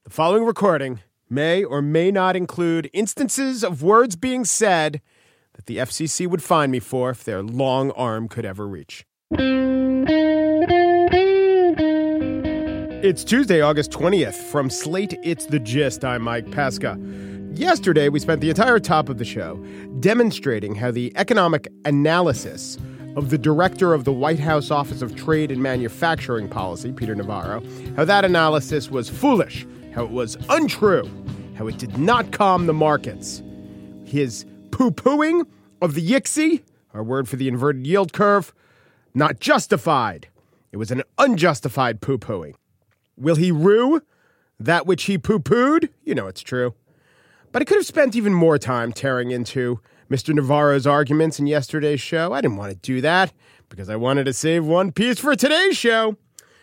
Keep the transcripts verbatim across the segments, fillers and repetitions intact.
The following recording may or may not include instances of words being said that the F C C would fine me for if their long arm could ever reach. It's Tuesday, August twentieth. From Slate, it's The Gist. I'm Mike Pesca. Yesterday, we spent the entire top of the show demonstrating how the economic analysis of the director of the White House Office of Trade and Manufacturing Policy, Peter Navarro, how that analysis was foolish, how it was untrue, how it did not calm the markets. His poo-pooing of the Y I C S, our word for the inverted yield curve, not justified. It was an unjustified poo-pooing. Will he rue that which he poo-pooed? You know it's true. But I could have spent even more time tearing into Mister Navarro's arguments in yesterday's show. I didn't want to do that because I wanted to save one piece for today's show.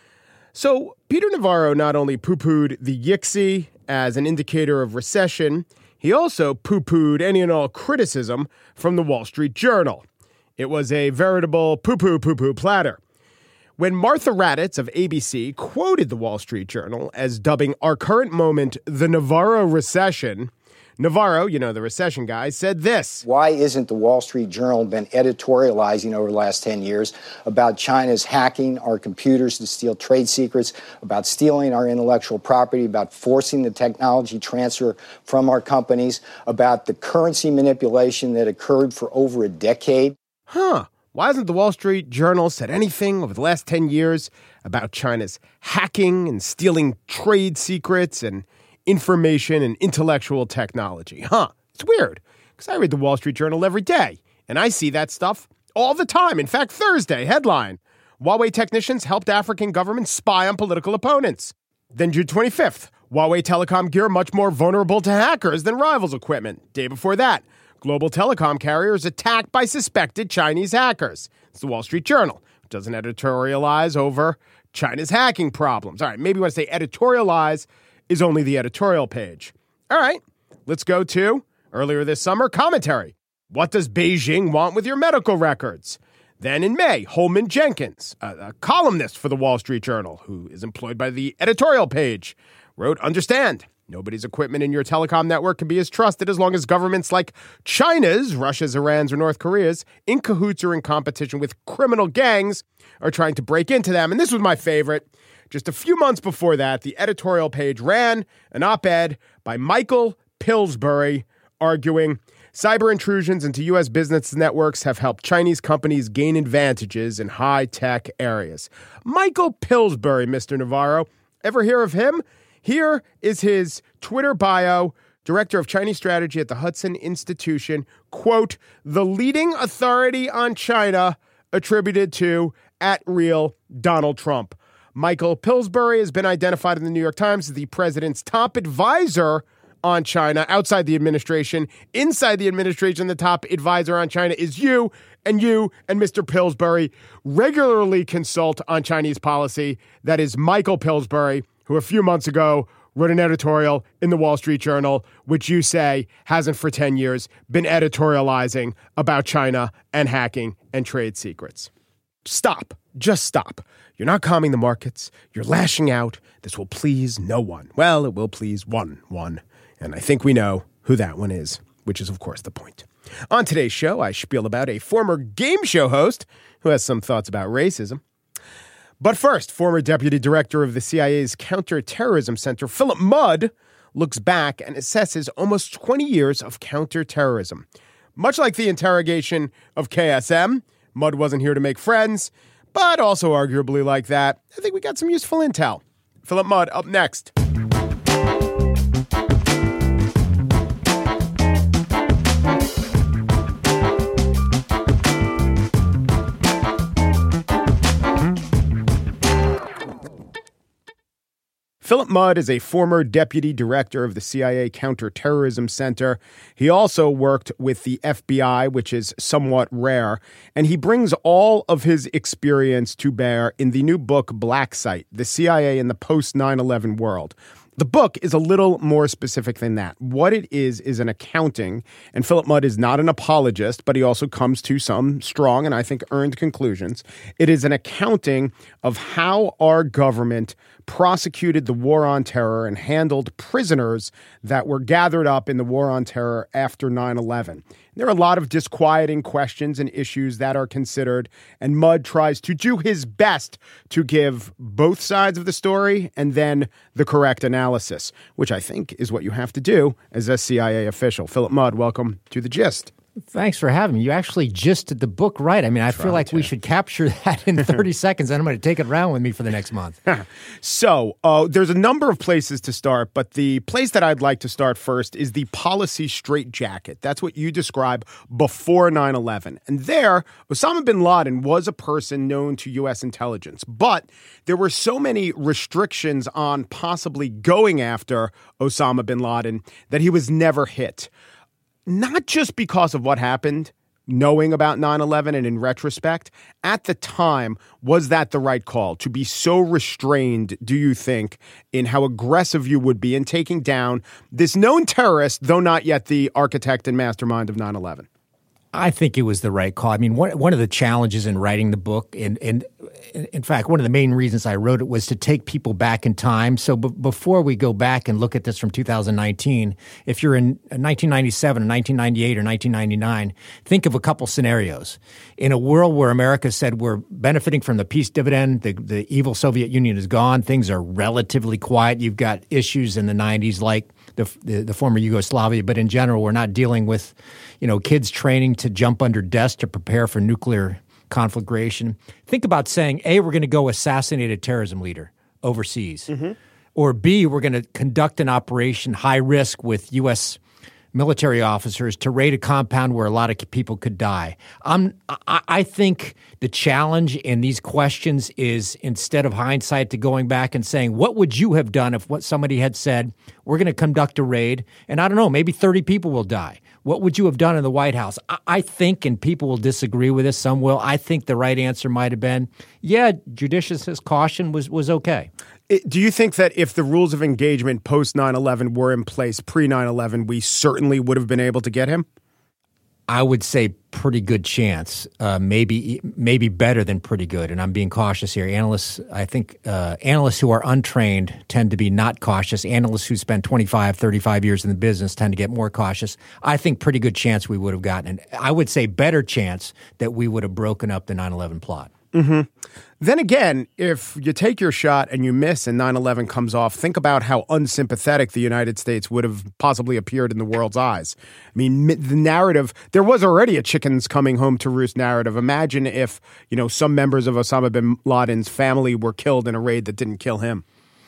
So Peter Navarro not only poo-pooed the Y I C S as an indicator of recession, he also poo-pooed any and all criticism from the Wall Street Journal. It was a veritable poo-poo poo-poo platter. When Martha Raddatz of A B C quoted the Wall Street Journal as dubbing our current moment the Navarro recession, Navarro, you know, the recession guy, said this. Why isn't the Wall Street Journal been editorializing over the last ten years about China's hacking our computers to steal trade secrets, about stealing our intellectual property, about forcing the technology transfer from our companies, about the currency manipulation that occurred for over a decade? Huh. Why hasn't the Wall Street Journal said anything over the last ten years about China's hacking and stealing trade secrets and information and intellectual technology? Huh. It's weird, because I read the Wall Street Journal every day, and I see that stuff all the time. In fact, Thursday, headline, Huawei technicians helped African governments spy on political opponents. Then June twenty-fifth, Huawei telecom gear much more vulnerable to hackers than rivals' equipment. Day before that, global telecom carriers attacked by suspected Chinese hackers. It's the Wall Street Journal, which doesn't editorialize over China's hacking problems. All right, maybe when I say editorialize is only the editorial page. All right, let's go to, earlier this summer, commentary. What does Beijing want with your medical records? Then in May, Holman Jenkins, a, a columnist for the Wall Street Journal, who is employed by the editorial page, wrote, understand, nobody's equipment in your telecom network can be as trusted as long as governments like China's, Russia's, Iran's, or North Korea's, in cahoots or in competition with criminal gangs, are trying to break into them. And this was my favorite. Just a few months before that, the editorial page ran an op-ed by Michael Pillsbury arguing cyber intrusions into U S business networks have helped Chinese companies gain advantages in high-tech areas. Michael Pillsbury, Mister Navarro. Ever hear of him? Here is his Twitter bio, Director of Chinese Strategy at the Hudson Institution. Quote, the leading authority on China attributed to at real Donald Trump. Michael Pillsbury has been identified in the New York Times as the president's top advisor on China outside the administration. Inside the administration, the top advisor on China is you, and you and Mister Pillsbury regularly consult on Chinese policy. That is Michael Pillsbury, who a few months ago wrote an editorial in the Wall Street Journal, which you say hasn't for ten years been editorializing about China and hacking and trade secrets. Stop. Just stop. You're not calming the markets. You're lashing out. This will please no one. Well, it will please one, one. And I think we know who that one is, which is, of course, the point. On today's show, I spiel about a former game show host who has some thoughts about racism. But first, former deputy director of the C I A's Counterterrorism Center, Philip Mudd, looks back and assesses almost twenty years of counterterrorism. Much like the interrogation of K S M, Mudd wasn't here to make friends, but also arguably like that, I think we got some useful intel. Philip Mudd up next. Philip Mudd is a former deputy director of the C I A Counterterrorism Center. He also worked with the F B I, which is somewhat rare, and he brings all of his experience to bear in the new book, Black Site, the C I A in the post nine eleven world. The book is a little more specific than that. What it is is an accounting, and Philip Mudd is not an apologist, but he also comes to some strong and I think earned conclusions. It is an accounting of how our government prosecuted the war on terror and handled prisoners that were gathered up in the war on terror after nine eleven. There are a lot of disquieting questions and issues that are considered, and Mudd tries to do his best to give both sides of the story and then the correct analysis, which I think is what you have to do as a C I A official. Philip Mudd, welcome to The Gist. Thanks for having me. You actually gisted the book right. I mean, I Try feel like to. we should capture that in thirty seconds, and I'm going to take it around with me for the next month. So uh, there's a number of places to start, but the place that I'd like to start first is the policy straitjacket. That's what you describe before nine eleven. And there, Osama bin Laden was a person known to U S intelligence, but there were so many restrictions on possibly going after Osama bin Laden that he was never hit. Not just because of what happened, knowing about nine eleven and in retrospect, at the time, was that the right call to be so restrained, do you think, in how aggressive you would be in taking down this known terrorist, though not yet the architect and mastermind of nine eleven? I think it was the right call. I mean, one, one of the challenges in writing the book, and, and in fact, one of the main reasons I wrote it was to take people back in time. So b- before we go back and look at this from two thousand nineteen, if you're in nineteen ninety-seven or nineteen ninety-eight or nineteen ninety-nine, think of a couple scenarios. In a world where America said we're benefiting from the peace dividend, the, the evil Soviet Union is gone, things are relatively quiet. You've got issues in the nineties like the, the, the former Yugoslavia, but in general, we're not dealing with, you know, kids training to jump under desks to prepare for nuclear conflagration. Think about saying, A, we're going to go assassinate a terrorism leader overseas, mm-hmm. or B, we're going to conduct an operation high risk with U S military officers to raid a compound where a lot of people could die. Um, I, I think the challenge in these questions is, instead of hindsight, to going back and saying, what would you have done if what somebody had said, we're going to conduct a raid, and I don't know, maybe thirty people will die. What would you have done in the White House? I, I think, and people will disagree with this, some will, I think the right answer might have been, yeah, judicious caution was, was okay. It, do you think that if the rules of engagement post nine eleven were in place pre nine eleven, we certainly would have been able to get him? I would say pretty good chance, uh, maybe maybe better than pretty good, and I'm being cautious here. Analysts, I think uh, analysts who are untrained tend to be not cautious. Analysts who spend twenty-five, thirty-five years in the business tend to get more cautious. I think pretty good chance we would have gotten it. I would say better chance that we would have broken up the nine eleven plot. Mm-hmm. Then again, if you take your shot and you miss and nine eleven comes off, think about how unsympathetic the United States would have possibly appeared in the world's eyes. I mean, the narrative, there was already a chickens coming home to roost narrative. Imagine if, you know, some members of Osama bin Laden's family were killed in a raid that didn't kill him.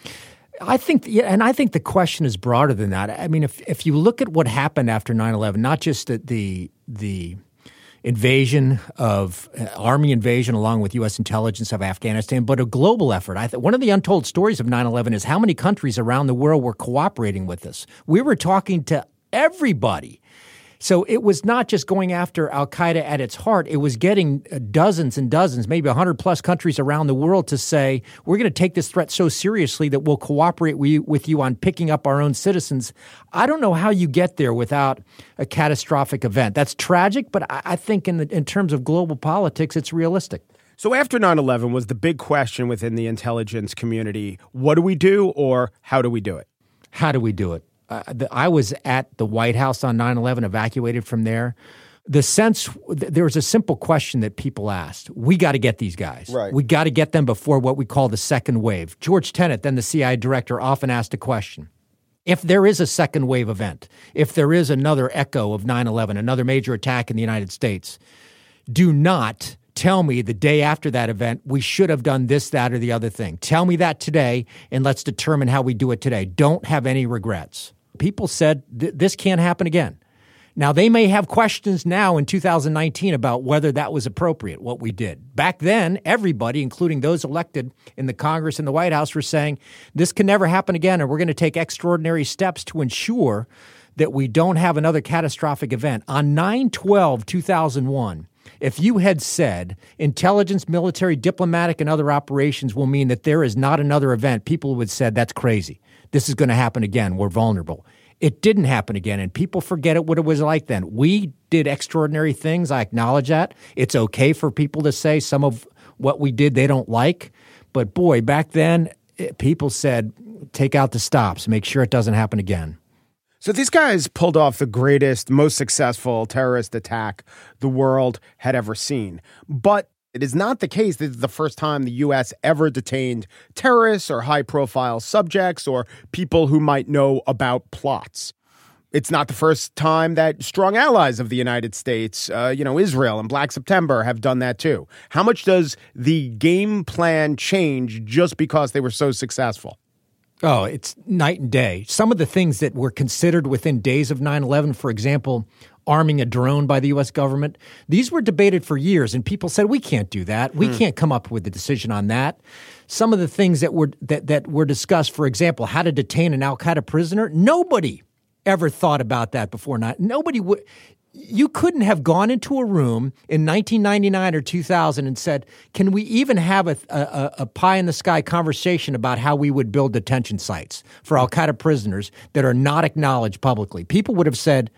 I think, yeah, and I think the question is broader than that. I mean, if if you look at what happened after nine eleven, not just the the, the invasion of uh, army invasion along with U S intelligence of Afghanistan, but a global effort. I th- one of the untold stories of nine eleven is how many countries around the world were cooperating with us. We were talking to everybody. So it was not just going after al-Qaeda at its heart. It was getting dozens and dozens, maybe one hundred plus countries around the world to say, we're going to take this threat so seriously that we'll cooperate with you on picking up our own citizens. I don't know how you get there without a catastrophic event. That's tragic, but I think in, the, in terms of global politics, it's realistic. So after nine eleven was the big question within the intelligence community, what do we do or how do we do it? How do we do it? Uh, the, I was at the White House on nine eleven, evacuated from there. The sense, th- there was a simple question that people asked. We got to get these guys. Right. We got to get them before what we call the second wave. George Tenet, then the C I A director, often asked a question. If there is a second wave event, if there is another echo of nine eleven, another major attack in the United States, do not tell me the day after that event, we should have done this, that, or the other thing. Tell me that today, and let's determine how we do it today. Don't have any regrets. People said th- this can't happen again. Now, they may have questions now in two thousand nineteen about whether that was appropriate, what we did. Back then, everybody, including those elected in the Congress and the White House, were saying this can never happen again, and we're going to take extraordinary steps to ensure that we don't have another catastrophic event. On nine twelve two thousand one, if you had said intelligence, military, diplomatic, and other operations will mean that there is not another event, people would have said that's crazy. this is going to happen again. We're vulnerable. It didn't happen again, and people forget it what it was like then. We did extraordinary things. I acknowledge that. It's okay for people to say some of what we did they don't like. But boy, back then, it, people said, take out the stops, make sure it doesn't happen again. So these guys pulled off the greatest, most successful terrorist attack the world had ever seen. But it is not the case that it's the first time the U S ever detained terrorists or high-profile subjects or people who might know about plots. It's not the first time that strong allies of the United States, uh, you know, Israel and Black September have done that too. How much does the game plan change just because they were so successful? Oh, it's night and day. Some of the things that were considered within days of nine eleven, for example, arming a drone by the U S government, these were debated for years, and people said, we can't do that. We mm. can't come up with a decision on that. Some of the things that were that, that were discussed, for example, how to detain an al-Qaeda prisoner, nobody ever thought about that before. Not nobody would. You couldn't have gone into a room in nineteen ninety-nine or two thousand and said, can we even have a, a, a pie-in-the-sky conversation about how we would build detention sites for al-Qaeda prisoners that are not acknowledged publicly? People would have said,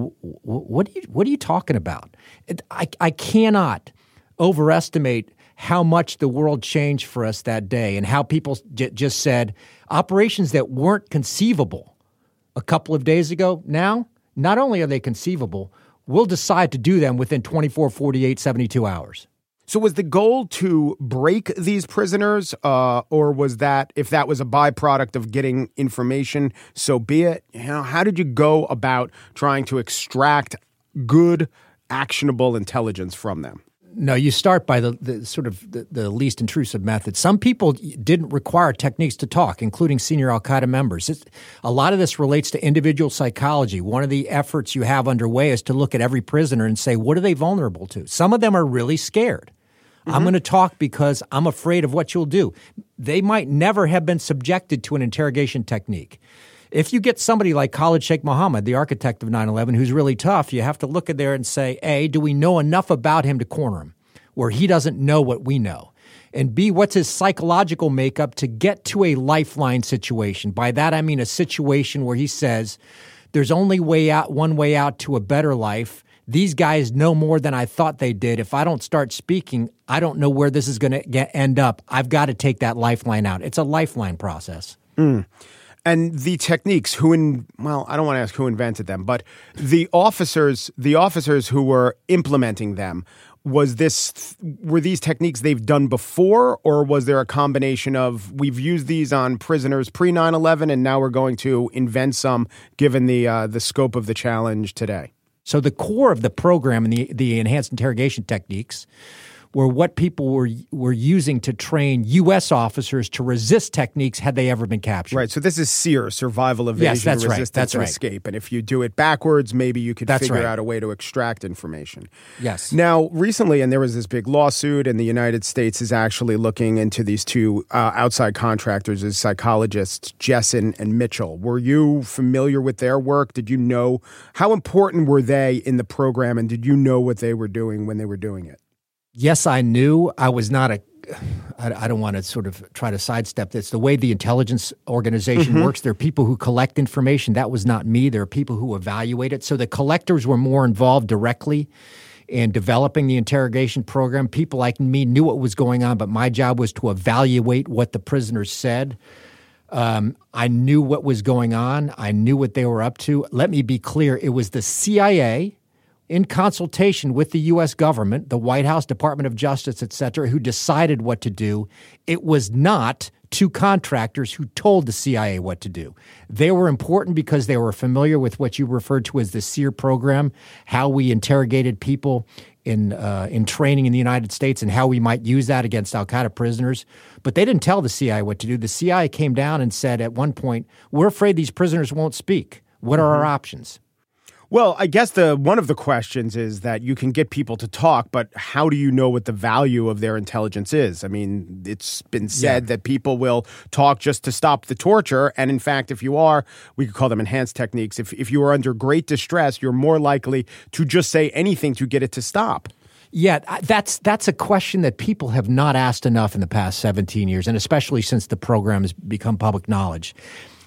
what are you, what are you talking about? I, I cannot overestimate how much the world changed for us that day and how people j- just said operations that weren't conceivable a couple of days ago, now, not only are they conceivable, we'll decide to do them within twenty-four, forty-eight, seventy-two hours. So was the goal to break these prisoners, uh, or was that, if that was a byproduct of getting information, so be it? You know, how did you go about trying to extract good, actionable intelligence from them? No, you start by the, the sort of the, the least intrusive method. Some people didn't require techniques to talk, including senior al-Qaeda members. It's, a lot of this relates to individual psychology. One of the efforts you have underway is to look at every prisoner and say, what are they vulnerable to? Some of them are really scared. Mm-hmm. I'm going to talk because I'm afraid of what you'll do. They might never have been subjected to an interrogation technique. If you get somebody like Khalid Sheikh Mohammed, the architect of nine eleven, who's really tough, you have to look at there and say, A, do we know enough about him to corner him, where he doesn't know what we know? And B, what's his psychological makeup to get to a lifeline situation? By that, I mean a situation where he says, there's only way out, one way out to a better life. These guys know more than I thought they did. If I don't start speaking, I don't know where this is going to end up. I've got to take that lifeline out. It's a lifeline process. Mm. And the techniques, who in well, I don't want to ask who invented them, but the officers, the officers who were implementing them, was this were these techniques they've done before, or was there a combination of we've used these on prisoners pre nine eleven and now we're going to invent some given the uh, the scope of the challenge today? So the core of the program and the the enhanced interrogation techniques were what people were were using to train U S officers to resist techniques had they ever been captured. Right. So this is SEER, survival, evasion, yes, that's resistance, right. that's and right. escape. And if you do it backwards, maybe you could that's figure right. out a way to extract information. Yes. Now, recently, and there was this big lawsuit, and the United States is actually looking into these two uh, outside contractors as psychologists, Jessen and Mitchell. Were you familiar with their work? Did you know, how important were they in the program, and did you know what they were doing when they were doing it? Yes, I knew. I was not a I, I don't want to sort of try to sidestep this. The way the intelligence organization mm-hmm. works, there are people who collect information. That was not me. There are people who evaluate it. So the collectors were more involved directly in developing the interrogation program. People like me knew what was going on, but my job was to evaluate what the prisoners said. Um, I knew what was going on. I knew what they were up to. Let me be clear. It was the C I A, in consultation with the U S government, the White House, Department of Justice, et cetera, who decided what to do. It was not two contractors who told the C I A what to do. They were important because they were familiar with what you referred to as the SEER program, how we interrogated people in uh, in training in the United States and how we might use that against al-Qaeda prisoners. But they didn't tell the C I A what to do. The C I A came down and said at one point, we're afraid these prisoners won't speak. What are our options? Well, I guess the one of the questions is that you can get people to talk, but how do you know what the value of their intelligence is? I mean, it's been said yeah. that people will talk just to stop the torture. And in fact, if you are, we could call them enhanced techniques. If, if you are under great distress, you're more likely to just say anything to get it to stop. Yeah, that's that's a question that people have not asked enough in the past seventeen years, and especially since the program has become public knowledge.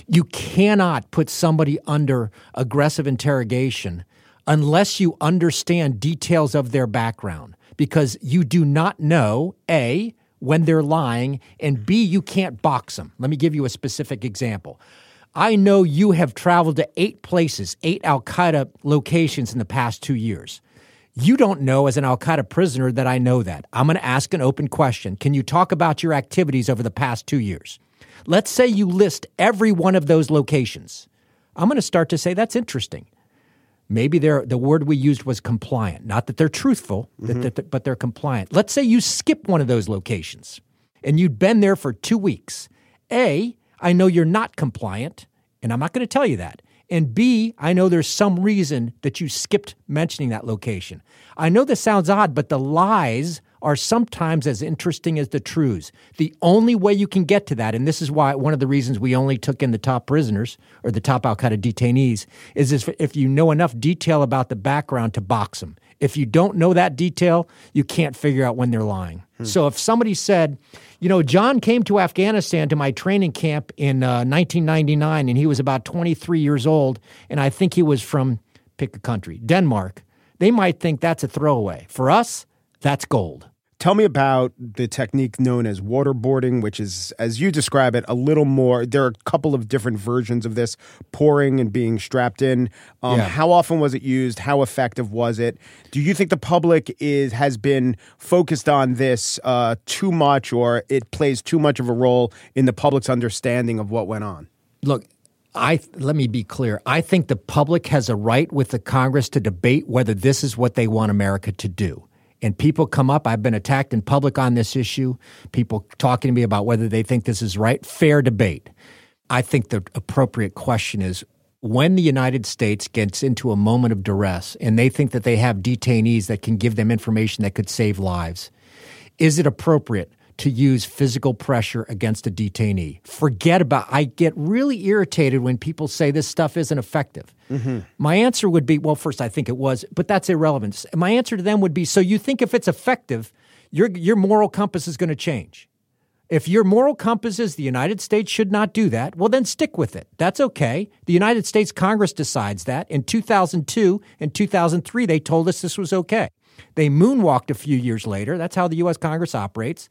You cannot put somebody under aggressive interrogation unless you understand details of their background, because you do not know, A, when they're lying, and B, you can't box them. Let me give you a specific example. I know you have traveled to eight places, eight al-Qaeda locations in the past two years. You don't know as an al-Qaeda prisoner that I know that. I'm going to ask an open question. Can you talk about your activities over the past two years? Let's say you list every one of those locations. I'm going to start to say that's interesting. Maybe they're, the word we used was compliant. Not that they're truthful, mm-hmm. that, that, but they're compliant. Let's say you skip one of those locations and you'd been there for two weeks. A, I know you're not compliant, and I'm not going to tell you that. And B, I know there's some reason that you skipped mentioning that location. I know this sounds odd, but the lies are sometimes as interesting as the truths. The only way you can get to that, and this is why one of the reasons we only took in the top prisoners or the top al-Qaeda detainees, is if, if you know enough detail about the background to box them. If you don't know that detail, you can't figure out when they're lying. Hmm. So if somebody said, you know, John came to Afghanistan to my training camp in uh, nineteen ninety-nine, and he was about twenty-three years old, and I think he was from, pick a country, Denmark, they might think that's a throwaway. For us, that's gold. Tell me about the technique known as waterboarding, which is, as you describe it, a little more. There are a couple of different versions of this, pouring and being strapped in. Um, yeah. How often was it used? How effective was it? Do you think the public is has been focused on this uh, too much, or it plays too much of a role in the public's understanding of what went on? Look, I let me be clear. I think the public has a right with the Congress to debate whether this is what they want America to do. And people come up, I've been attacked in public on this issue, people talking to me about whether they think this is right. Fair debate. I think the appropriate question is, when the United States gets into a moment of duress and they think that they have detainees that can give them information that could save lives, is it appropriate to use physical pressure against a detainee? Forget about, I get really irritated when people say this stuff isn't effective. Mm-hmm. My answer would be, well, first, I think it was, but that's irrelevant. My answer to them would be, so you think if it's effective, your your moral compass is going to change. If your moral compass is the United States should not do that, well, then stick with it. That's okay. The United States Congress decides that. In two thousand two and two thousand three, they told us this was okay. They moonwalked a few years later. That's how the U S Congress operates.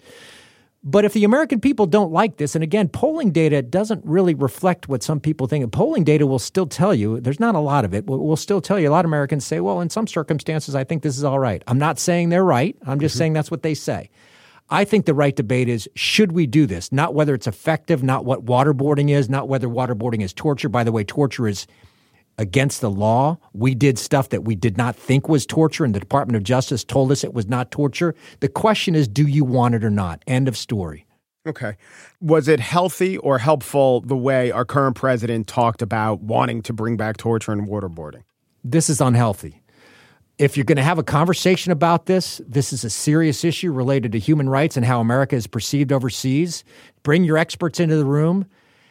But if the American people don't like this, and again, polling data doesn't really reflect what some people think. Polling data will still tell you, there's not a lot of it, but will still tell you, a lot of Americans say, well, in some circumstances, I think this is all right. I'm not saying they're right. I'm just mm-hmm. saying that's what they say. I think the right debate is, should we do this? Not whether it's effective, not what waterboarding is, not whether waterboarding is torture. By the way, torture is against the law. We did stuff that we did not think was torture, and the Department of Justice told us it was not torture. The question is, do you want it or not? End of story. Okay. Was it healthy or helpful the way our current president talked about wanting to bring back torture and waterboarding? This is unhealthy. If you're going to have a conversation about this, this is a serious issue related to human rights and how America is perceived overseas. Bring your experts into the room.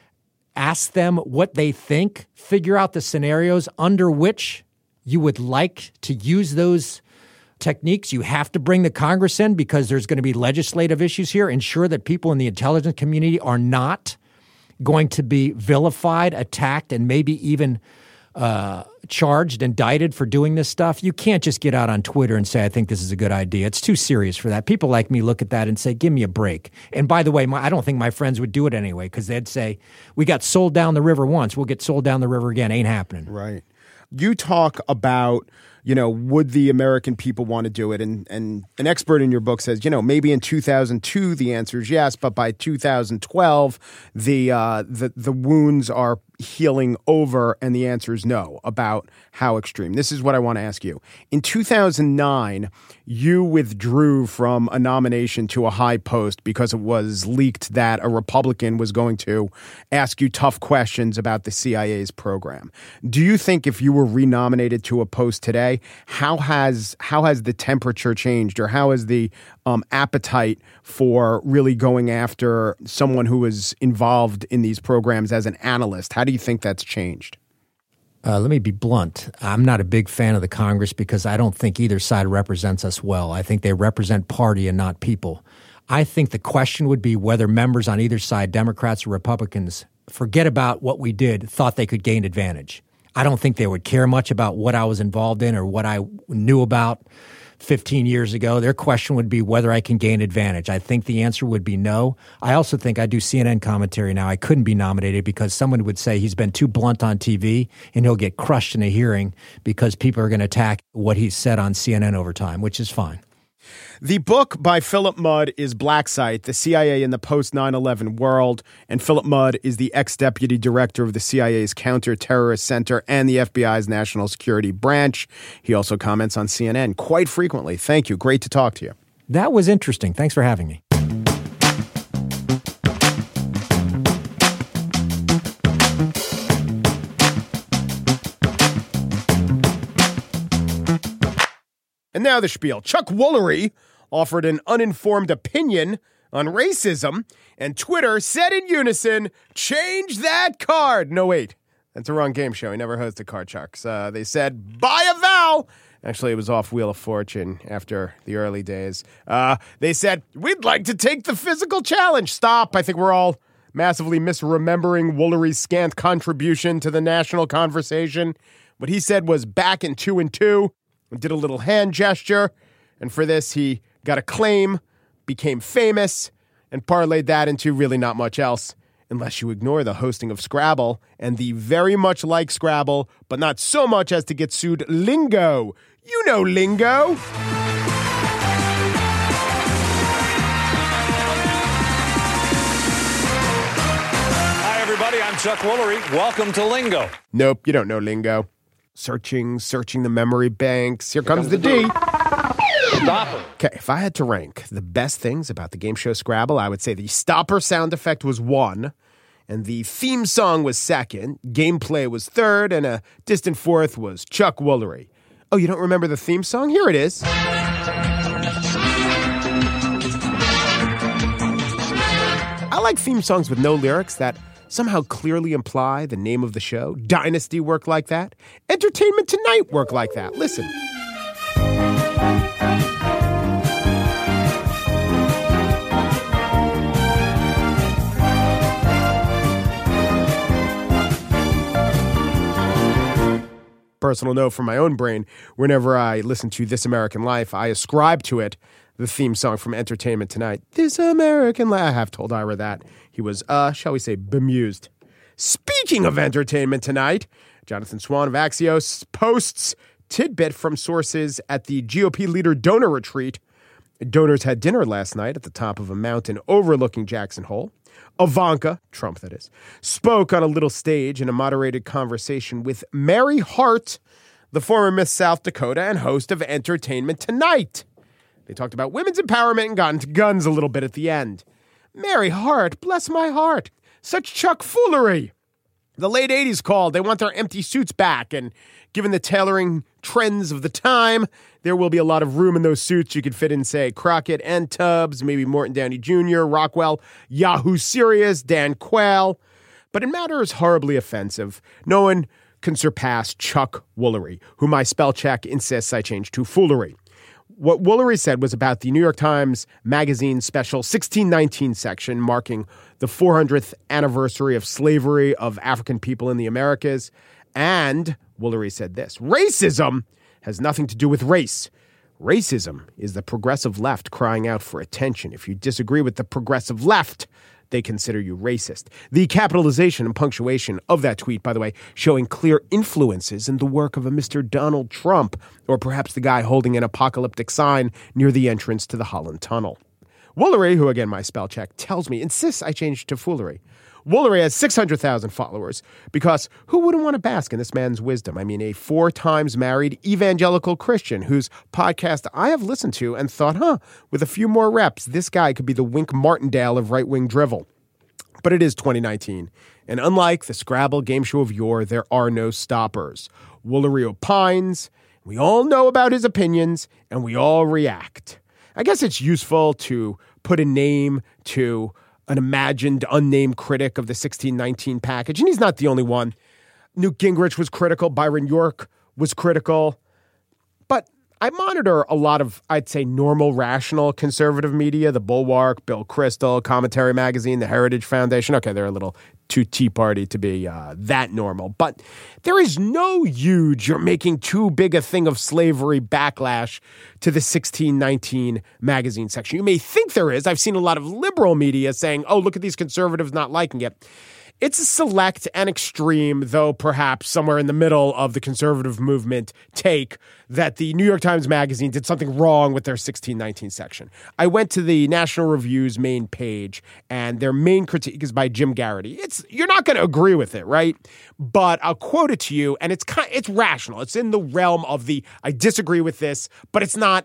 Ask them what they think. Figure out the scenarios under which you would like to use those techniques. You have to bring the Congress in because there's going to be legislative issues here. Ensure that people in the intelligence community are not going to be vilified, attacked, and maybe even uh, charged, indicted for doing this stuff. You can't just get out on Twitter and say, I think this is a good idea. It's too serious for that. People like me look at that and say, give me a break. And by the way, my, I don't think my friends would do it anyway because they'd say, we got sold down the river once. We'll get sold down the river again. Ain't happening. Right. You talk about, you know, would the American people want to do it? And and an expert in your book says, you know, maybe in two thousand two the answer is yes, but by two thousand twelve the uh, the the wounds are healing over, and the answer is no about how extreme. This is what I want to ask you. In two thousand nine, you withdrew from a nomination to a high post because it was leaked that a Republican was going to ask you tough questions about the C I A's program. Do you think if you were renominated to a post today, how has how has the temperature changed, or how has the um, appetite for really going after someone who is involved in these programs as an analyst? How do you think that's changed? Uh, let me be blunt. I'm not a big fan of the Congress because I don't think either side represents us well. I think they represent party and not people. I think the question would be whether members on either side, Democrats or Republicans, forget about what we did, thought they could gain advantage. I don't think they would care much about what I was involved in or what I knew about fifteen years ago. Their question would be whether I can gain advantage. I think the answer would be no. I also think I do C N N commentary now. I couldn't be nominated because someone would say he's been too blunt on T V and he'll get crushed in a hearing because people are going to attack what he's said on C N N over time, which is fine. The book by Philip Mudd is Black Site, the C I A in the post nine eleven world, and Philip Mudd is the ex-deputy director of the C I A's Counter-Terrorist Center and the F B I's National Security Branch. He also comments on C N N quite frequently. Thank you. Great to talk to you. That was interesting. Thanks for having me. And now the spiel. Chuck Woolery offered an uninformed opinion on racism, and Twitter said in unison, change that card. No, wait. That's a wrong game show. He never hosted Card Sharks. Uh, they said, buy a vowel. Actually, it was off Wheel of Fortune after the early days. Uh, they said, we'd like to take the physical challenge. Stop. I think we're all massively misremembering Woolery's scant contribution to the national conversation. What he said was back in two and two. Did a little hand gesture, and for this, he got a claim, became famous, and parlayed that into really not much else, unless you ignore the hosting of Scrabble and the very much like Scrabble, but not so much as to get sued lingo. You know lingo. Hi, everybody. I'm Chuck Woolery. Welcome to Lingo. Nope, you don't know lingo. Searching, searching the memory banks. Here comes the D. Stopper. Okay, if I had to rank the best things about the game show Scrabble, I would say the stopper sound effect was one, and the theme song was second, gameplay was third, and a distant fourth was Chuck Woolery. Oh, you don't remember the theme song? Here it is. I like theme songs with no lyrics that somehow clearly imply the name of the show. Dynasty worked like that. Entertainment Tonight worked like that. Listen. Personal note from my own brain, whenever I listen to This American Life, I ascribe to it the theme song from Entertainment Tonight. This American Life. I have told Ira that. He was, uh, shall we say, bemused. Speaking of Entertainment Tonight, Jonathan Swan of Axios posts tidbit from sources at the G O P leader donor retreat. Donors had dinner last night at the top of a mountain overlooking Jackson Hole. Ivanka, Trump that is, spoke on a little stage in a moderated conversation with Mary Hart, the former Miss South Dakota and host of Entertainment Tonight. They talked about women's empowerment and got into guns a little bit at the end. Mary Hart, bless my heart. Such Chuck foolery. The late eighties called. They want their empty suits back. And given the tailoring trends of the time, there will be a lot of room in those suits. You could fit in, say, Crockett and Tubbs, maybe Morton Downey Junior, Rockwell, Yahoo Serious, Dan Quayle. But in matters horribly offensive, no one can surpass Chuck Woolery, whom my spell check insists I change to foolery. What Woolery said was about the New York Times Magazine special sixteen nineteen section marking the four hundredth anniversary of slavery of African people in the Americas. And Woolery said this: racism has nothing to do with race. Racism is the progressive left crying out for attention. If you disagree with the progressive left, they consider you racist. The capitalization and punctuation of that tweet, by the way, showing clear influences in the work of a Mister Donald Trump, or perhaps the guy holding an apocalyptic sign near the entrance to the Holland Tunnel. Woolery, who again my spell check tells me, insists I change to foolery. Woolery has six hundred thousand followers because who wouldn't want to bask in this man's wisdom? I mean, a four times married evangelical Christian whose podcast I have listened to and thought, huh, with a few more reps, this guy could be the Wink Martindale of right-wing drivel. But it is twenty nineteen, and unlike the Scrabble game show of yore, there are no stoppers. Woolery opines, we all know about his opinions, and we all react. I guess it's useful to put a name to an imagined unnamed critic of the sixteen nineteen package, and he's not the only one. Newt Gingrich was critical. Byron York was critical. But I monitor a lot of, I'd say, normal, rational conservative media, the Bulwark, Bill Kristol, Commentary Magazine, the Heritage Foundation. Okay, they're a little too Tea Party to be uh, that normal. But there is no huge, you're making too big a thing of slavery backlash to the sixteen nineteen magazine section. You may think there is. I've seen a lot of liberal media saying, oh, look at these conservatives not liking it. It's a select and extreme, though perhaps somewhere in the middle of the conservative movement, take that the New York Times Magazine did something wrong with their sixteen nineteen section. I went to the National Review's main page, and their main critique is by Jim Garrity. It's you're not going to agree with it, right? But I'll quote it to you, and it's kind, it's rational. It's in the realm of the I disagree with this, but it's not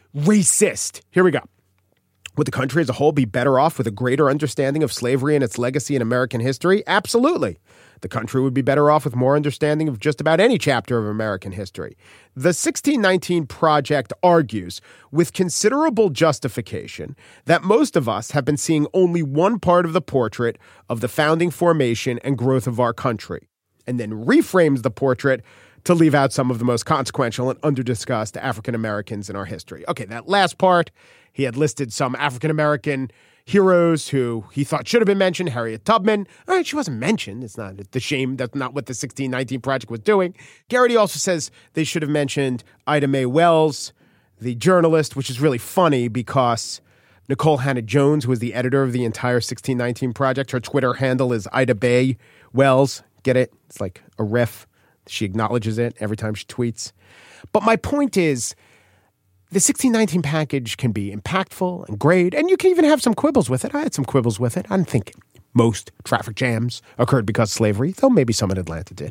racist. Here we go. Would the country as a whole be better off with a greater understanding of slavery and its legacy in American history? Absolutely. The country would be better off with more understanding of just about any chapter of American history. The sixteen nineteen Project argues, with considerable justification, that most of us have been seeing only one part of the portrait of the founding formation and growth of our country, and then reframes the portrait to leave out some of the most consequential and under-discussed African Americans in our history. Okay, that last part, he had listed some African American heroes who he thought should have been mentioned. Harriet Tubman. All right, she wasn't mentioned. It's not the shame. That's not what the sixteen nineteen Project was doing. Garrity also says they should have mentioned Ida Mae Wells, the journalist, which is really funny because Nicole Hannah-Jones, who was the editor of the entire sixteen nineteen Project, her Twitter handle is Ida Mae Wells. Get it? It's like a riff. She acknowledges it every time she tweets. But my point is, the sixteen nineteen package can be impactful and great, and you can even have some quibbles with it. I had some quibbles with it. I don't think most traffic jams occurred because of slavery, though maybe some in Atlanta did.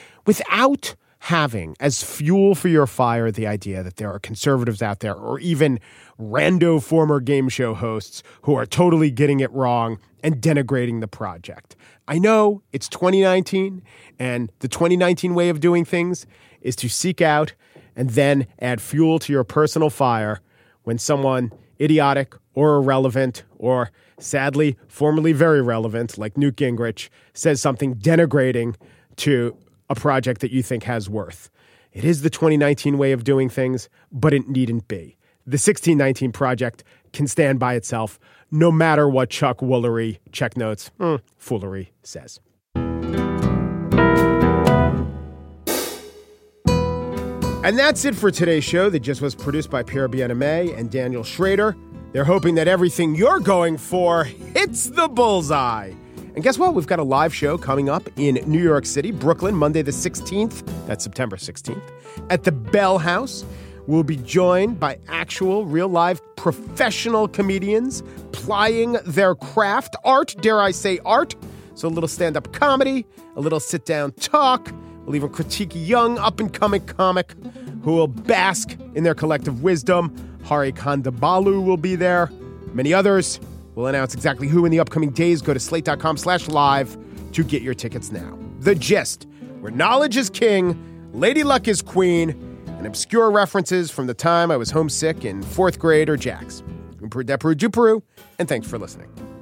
Without having as fuel for your fire the idea that there are conservatives out there or even rando former game show hosts who are totally getting it wrong and denigrating the project. I know it's twenty nineteen, and the twenty nineteen way of doing things is to seek out and then add fuel to your personal fire when someone idiotic or irrelevant or, sadly, formerly very relevant, like Newt Gingrich, says something denigrating to a project that you think has worth. It is the twenty nineteen way of doing things, but it needn't be. The sixteen nineteen Project can stand by itself no matter what Chuck Woolery, check notes, mm, foolery says. And that's it for today's show that just was produced by Pierre Bienaimé and Daniel Schrader. They're hoping that everything you're going for hits the bullseye. And guess what? We've got a live show coming up in New York City, Brooklyn, Monday the sixteenth. That's September sixteenth. At the Bell House, we'll be joined by actual, real live professional comedians plying their craft, art, dare I say art. So a little stand-up comedy, a little sit-down talk. We'll even critique a young, up-and-coming comic who will bask in their collective wisdom. Hari Kondabolu will be there. Many others. We'll announce exactly who in the upcoming days. Go to slate.com slash live to get your tickets now. The Gist, where knowledge is king, Lady Luck is queen, and obscure references from the time I was homesick in fourth grade or jacks. Umperu Deperu Juperu, and thanks for listening.